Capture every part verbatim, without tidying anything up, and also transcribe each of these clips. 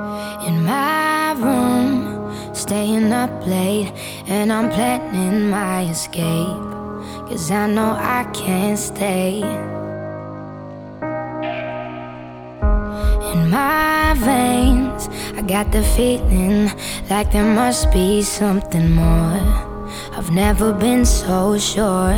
In my room, staying up late, and I'm planning my escape, 'cause I know I can't stay. In my veins, I got the feeling like there must be something more. I've never been so sure.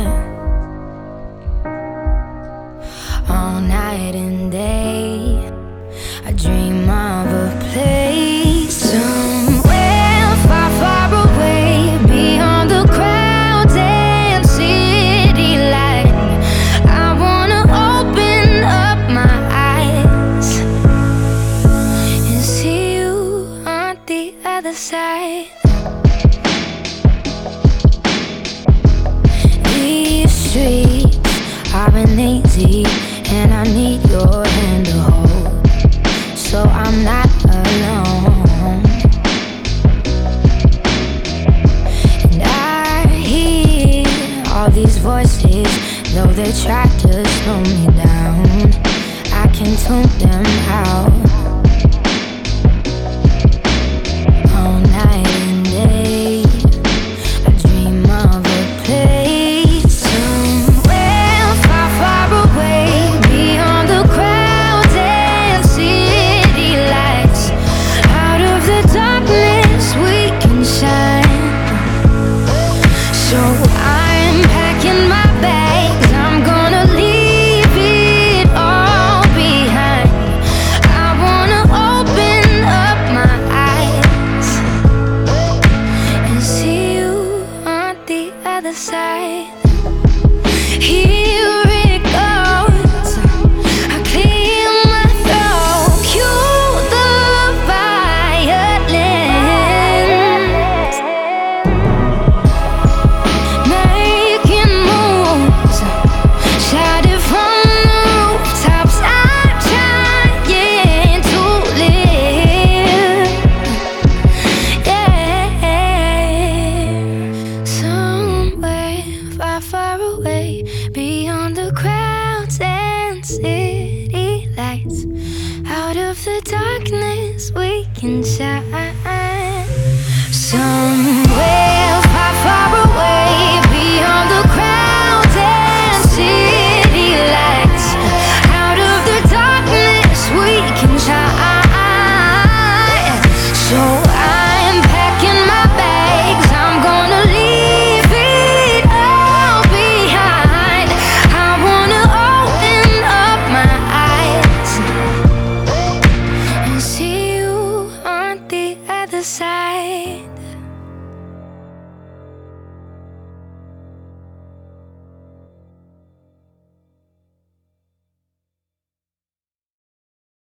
All night and day, I dream of a place somewhere far, far away, beyond the crowds and city light. I wanna open up my eyes and see you on the other side. These streets aren't easy, and I need your hand to hold, so I'm not alone. And I hear all these voices, though they try to slow me down, I can tune them out. All night and day, I dream of a place somewhere far, far away, beyond the crowds and city lights. Out of the darkness we can shine. So I'm packing my bags, I'm gonna leave it all behind. I wanna open up my eyes and see you on the other side. Here it goes, I clear my throat, cue the violins, making moves, shout it from the rooftops. I'm trying to live, yeah. Somewhere far, far away, beyond the crowds and city lights. Out of the darkness we can shine.